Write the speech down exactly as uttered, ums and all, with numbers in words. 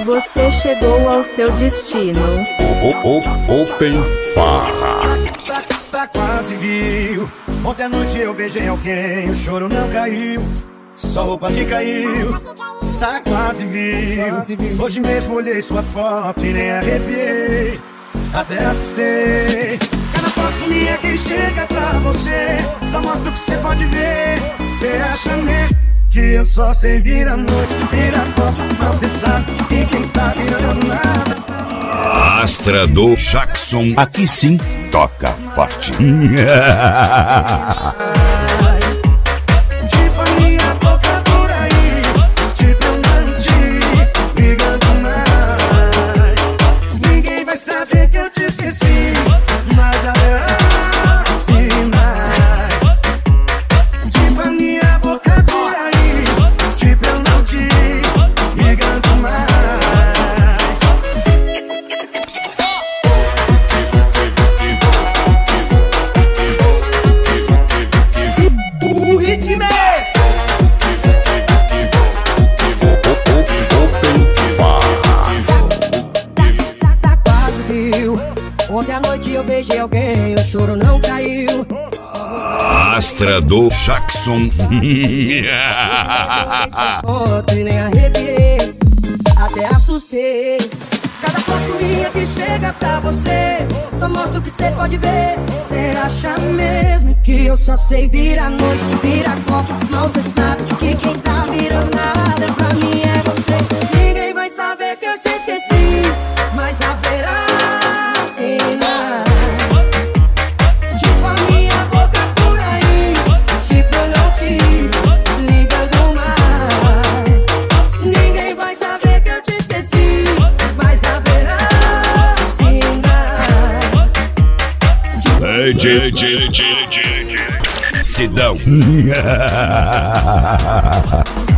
Você chegou ao seu destino. O, o, o, Open Farra. Tá, tá quase viu. Ontem à noite eu beijei alguém, o choro não caiu, só roupa que caiu. Tá quase viu. Hoje mesmo olhei sua foto e nem arrepiei, até assustei. Cada foto minha que chega pra você só mostra o que você pode ver. Você acha mesmo que eu só sei vir à noite, vira copo, mas você sabe que quem tá virando nada. Astra do Jackson. Aqui sim toca forte. Tipo a minha boca por aí, tipo eu não te ligando mais. Ninguém vai saber que eu te esqueci, mas já verá sinais. Tipo a minha boca por aí, tipo eu não te ligando mais. O ritmo é esse. Tá, tá quase viu. Ontem à noite eu beijei alguém, o choro não caiu. Astra do Jackson. Foto e nem arrepiei, até assustei. Cada foto minha que chega pra você só mostra o que você pode ver. Você acha mesmo que eu só sei virar noite, virar copo, mal cê sabe que quem tá virando nada pra mim é você. Ninguém vai saber que eu te esqueci, mas haverá sinais. Tipo a minha boca por aí, tipo eu não te ligando mais. Ninguém vai saber que eu te esqueci, mas haverá sinais. D J Sidão.